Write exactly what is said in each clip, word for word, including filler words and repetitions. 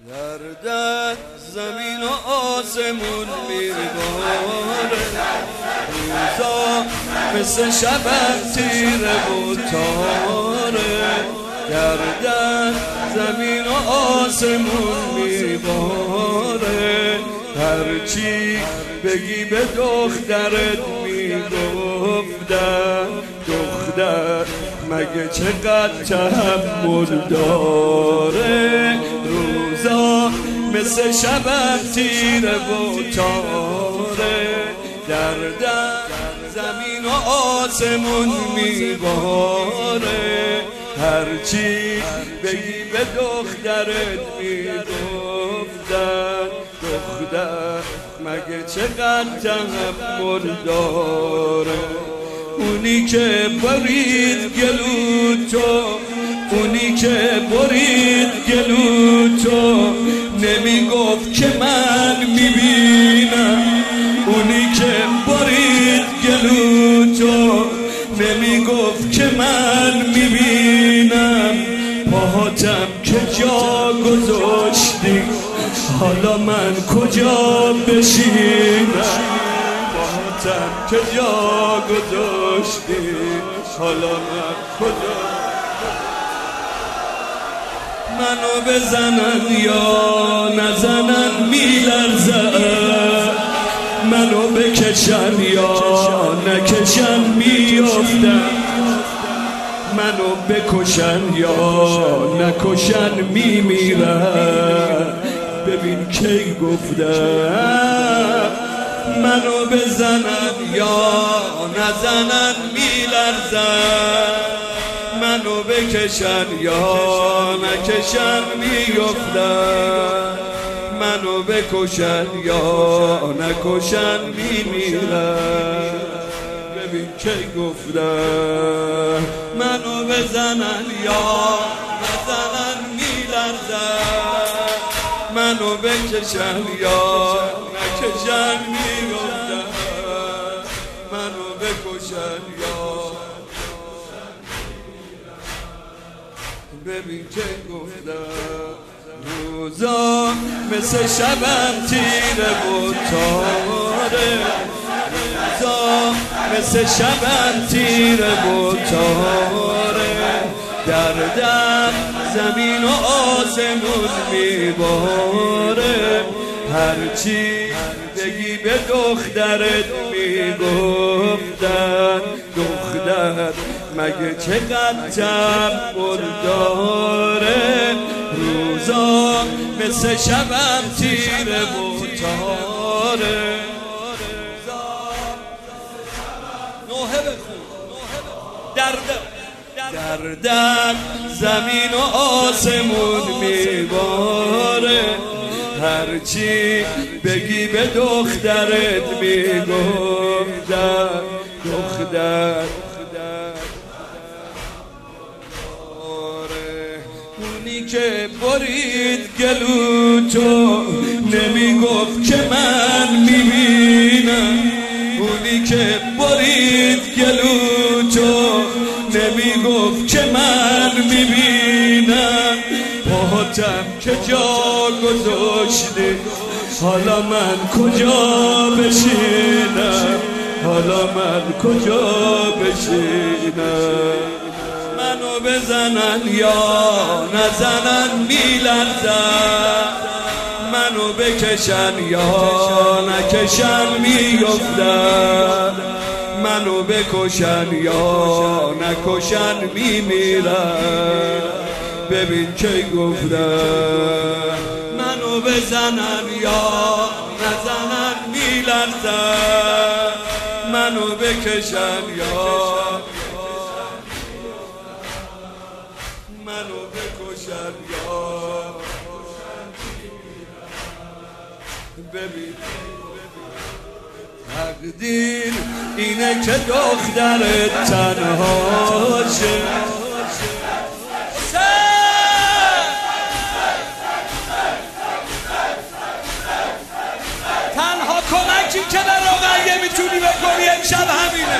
گردد زمین و آسمون میباره، روزا مثل شبم تیره و تاره. گردد زمین و آسمون میباره، هرچی بگی به دخترت میگفتم. دختر مگه چقدر تحمل داره، روزا مثل شبم تیره و تاره. گردد زمین و آسمون میباره، هرچی بگی به دخترت میگفتن. دختر مگه چقدر تحمل داره، اونی که برید گلو تو، اونی که برید گلو تو، نمیگفت که من میبینم. اونی که برید گلو تو، نمیگفت که من میبینم. پاهاتم که جا گذاشتی، حالا من کجا بشینم. پاهاتم که جا گذاشتی، حالا من کجا. منو بزنن یا نزنن میلرزم، منو بکشن یا نکشن میافتم. منو بکشن یا نکشن میمیرم. ببین کی گفتم، منو بزنن یا نزنن میلرزم. منو بکشن یا نکشن میافتم. منو بکشن یا نکشن میمیرم. ببین کی گفتم، منو بزنن یا نزنن میلرزم. منو بکشن یا نکشن میافتم. منو بکشن یا. ببین که گفتم، روزا مثل شبم تیره و تاره. روزا مثل شبم تیره و تاره. گردد زمین و آسمون میباره، هرچی بگی به دخترت میگفتن. دختر مگه چقدر تحمل داره، روزا مثل شبم تیره و تاره. نوحه بخون درده. گردد زمین و آسمون میباره، هرچی بگی به دخترت میگفتن. دختر اونی که برید گلو تو، نمیگفت که من میبینم. اونی که برید گلو تو، نمیگفت که من میبینم. پاهاتم که جا گذاشتی، حالا من کجا بشینم. حالا من کجا بشینم. منو بزنن یا نزنن میلرزم. منو بکشن یا نکشن میافتم. منو بکشن یا نکشن میمیرم. ببین کی گفتم، منو بزنن یا نزنن میلرزم. منو بکشن یا منو بکشن یا. ببین تقدیر اینه که دخترت تنها شه. تنها کمکی که به رقیه میتونی بکنی امشب همینه.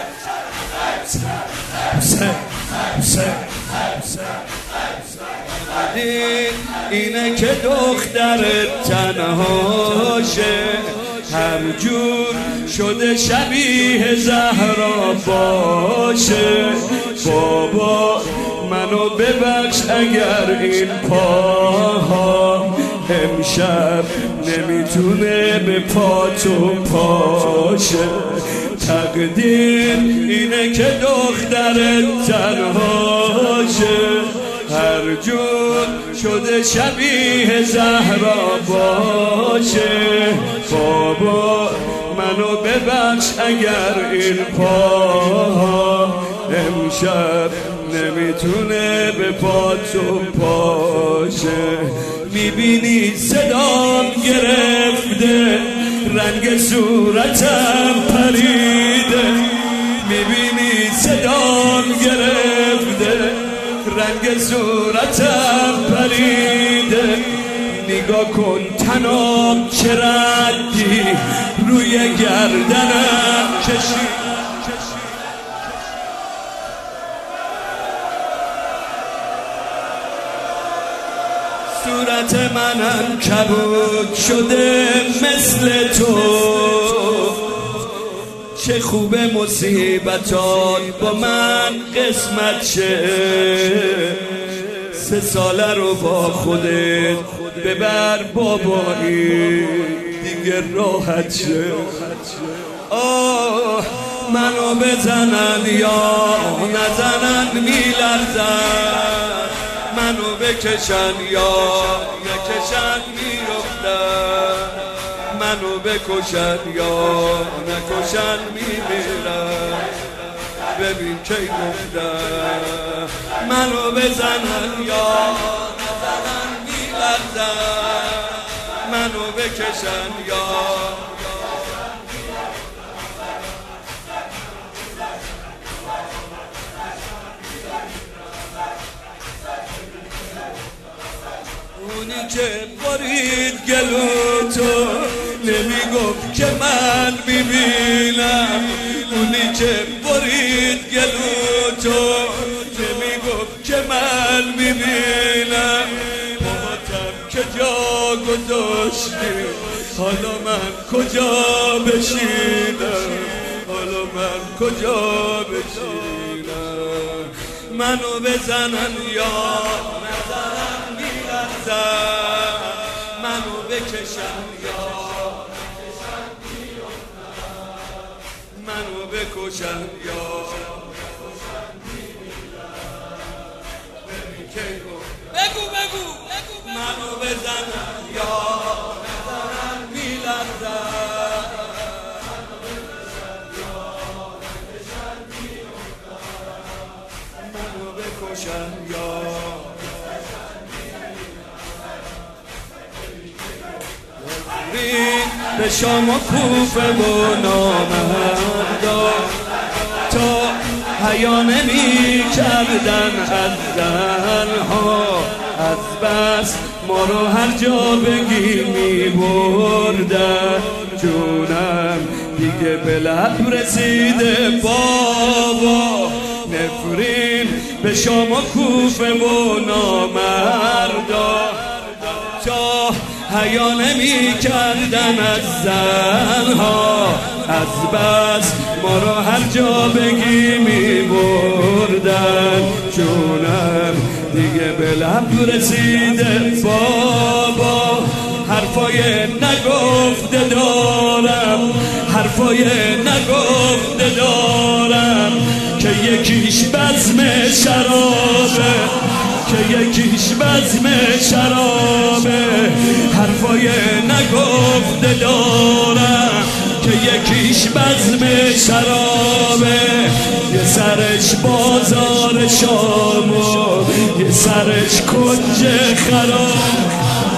حسین حسین حسین اینه که دخترت تنهاشه، هر جور شده شبیه زهرا باشه. بابا منو ببخش اگر این پاها امشب نمیتونه به پاتو پاشه. تقدیر اینه که دخترت تنهاشه، هر جور شده شبیه زهرا باشه. بابا منو ببخش اگر این پاها امشب نمیتونه به پاتو پاشه. میبینی صدام گرفته، رنگ صورتم پریده. میبینی صدام گرفته، رنگ صورتم پریده. نگاه کن تنام چه ردی روی گردنم کشید. صورت منم کبود شده مثل تو. چه خوبه مصیبتات با من قسمت شه. سه ساله رو با خودت ببر بابایی دیگه راحت شه. آه منو بزنن یا نزنن میلرزن، منو بکشن یا نکشن میفتن، منو بکشن یا نکشن میمیرن. ببین کی گفتن منو بزنن یا نزنن میلرزن، منو بکشن یا اونی که برید گلو تو نمیگفت که من میبینم. اونی که برید گلو تو نمیگفت که من میبینم. باباتم که جا گذاشتی، حالا من کجا بشینم، حالا من کجا بشینم. منو بزنن یا نزنن میلرزن، منو بکشن یا منو بکشن یا بگو بگو منو بزنن یا نزنن میلرزن، منو بکشن یا به شما کوفه و نامردا تا حیا نمی کردن از زنها. از بس ما رو هر جا بگی می بردن. جونم دیگه به لب رسیده بابا. نفرین به شما کوفه و نامردا تا حیا نمی کردن از زنها. از بس ما رو هر جا بگی می بردن. جونم دیگه به لب رسیده بابا. حرفای نگفته دارم، حرفای نگفته دارم که یکیش بزم شرابه، که یکیش بزم شرابه. حرفای نگفته دارم که یکیش بزم شرابه. یه سرش بازار شام و یه سرش کنج خراب.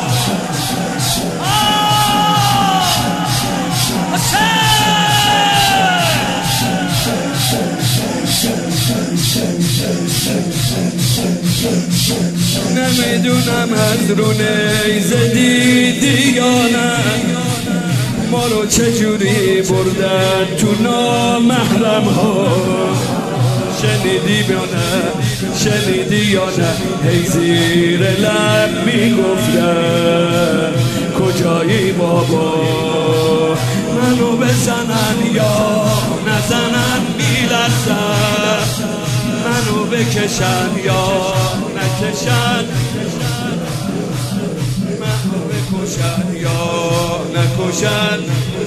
نمیدونم از رو نیزه دیدی یا نه، ما رو چجوری بردن تو نامحرم ها. شنیدی یا نه شنیدی یا نه هی زیر لب میگفتن کجایی بابا منو بزنن یا نزنن میلرزن منو بکشن یا نکشن منو بکشن یا نکشن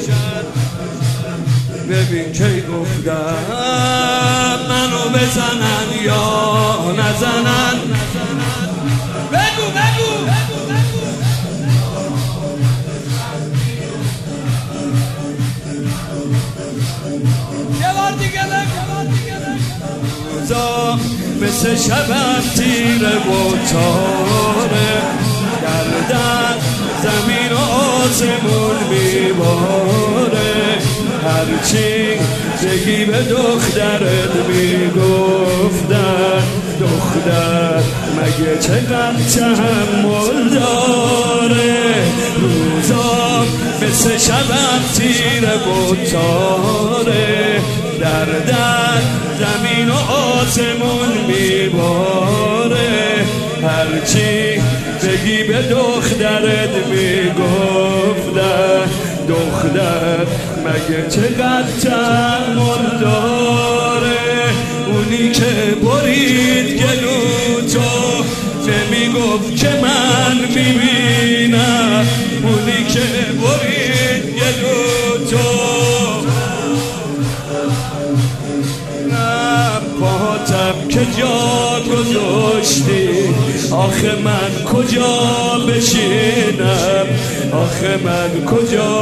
ببین کی گفتم منو بزنن یا نزنن بگو بگو یه بار دیگه روزا مثل شبم تیره و تاره گردن زمین و آسمون میباره هرچی بگی به دخترت میگفتن دختر مگه چقدر تحمل داره روزا مثل شبم تیره و تاره دردن زمین و آسمون میباره هرچی بگی به دخترت میگفتن دختر مگه چقدر تحمل داره اونی که برید گلو تو نمیگفت که من میبینم اونی که برید گلو تو پاهاتم که جا گذاشتی آخه من کجا بشینم آخه من کجا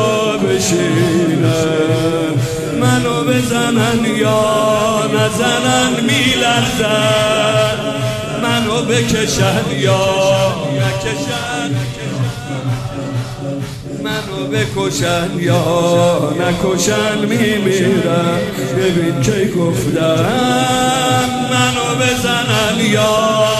بشینم منو بزنن یا نزنن میلرزن منو بکشن یا نکشن منو بکشن یا نکشن میمیرم ببین کی گفتم منو بزنن یا